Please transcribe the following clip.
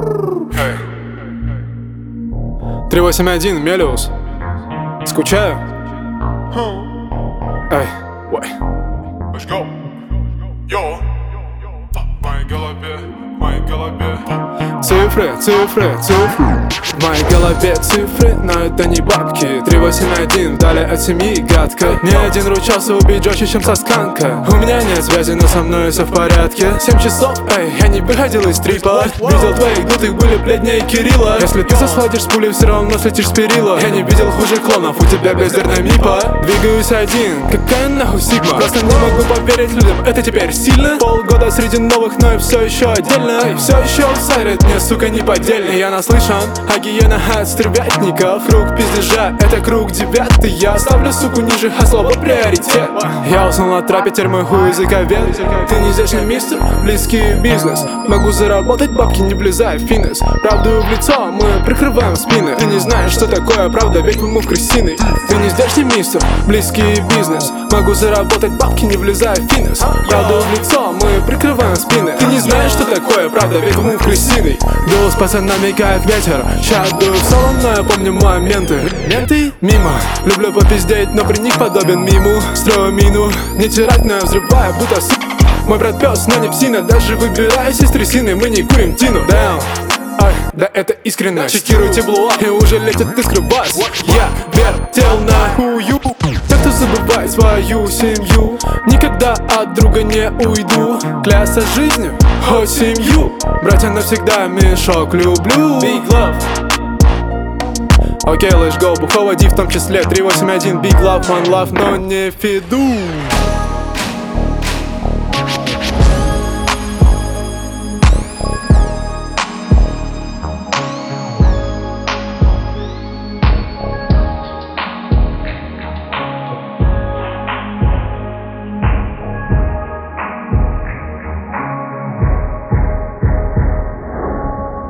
381, Мелиус. Скучаю. Эй, ой. Let's go. Yo. В моей голове. Цифры, цифры, цифры. В моей голове цифры, но это не бабки. 381, вдали от семьи гадко. Ни один ручался убить жестче, чем сосканка. У меня нет связи, но со мной все в порядке. 7 часов, эй, я не выходил из трипа. Видел твоих дутых, были бледнее Кирилла. Если ты засладишь с пулей, все равно слетишь с перила. Я не видел хуже клонов, у тебя бездарная мипа. Двигаюсь один, какая нахуй сигма. Просто не могу поверить людям, это теперь сильно. Полгода среди новых, но и все еще отдельно. Все еще аутсайдит, мне, сука, неподдельный. Я наслышан о гиенах от стервятников. Круг пиздежа, это круг девятый. Я ставлю суку ниже, а слово приоритет. Я уснул на трапе, теперь мой хуй языковед. Ты не здешний мистер, близкий бизнес. Могу заработать бабки, не влезая в финес. Правду в лицо, мы прикрываем спины. Ты не знаешь, что такое правда, ведь мы крысиный. Ты не здешний мистер, близкий бизнес. Могу заработать бабки, не влезая в финес. Правду в лицо, мы прикрываем спины. Ты не знаешь, что такое правда, ведь мы крысиный. Дул с пацанами как ветер. Ща дую в салон, но я помню моменты. Менты мимо, люблю попиздеть, но при них подобен миму. Строю мину, не тирать, но я взрываю, будто мой брат пес, но не псина. Даже выбираясь из трясины, мы не курим тину. Down. Ай, да это искренне. Чекируйте блуа, и уже летит искры бас. Я вертел на хую. Так кто забывает свою семью. Никогда от друга не уйду. Клясться жизнью, хоть семью. Братья навсегда, мешок люблю. Big love. Окей, let's go, буховоди в том числе. 381, big love, one love, но не фиду.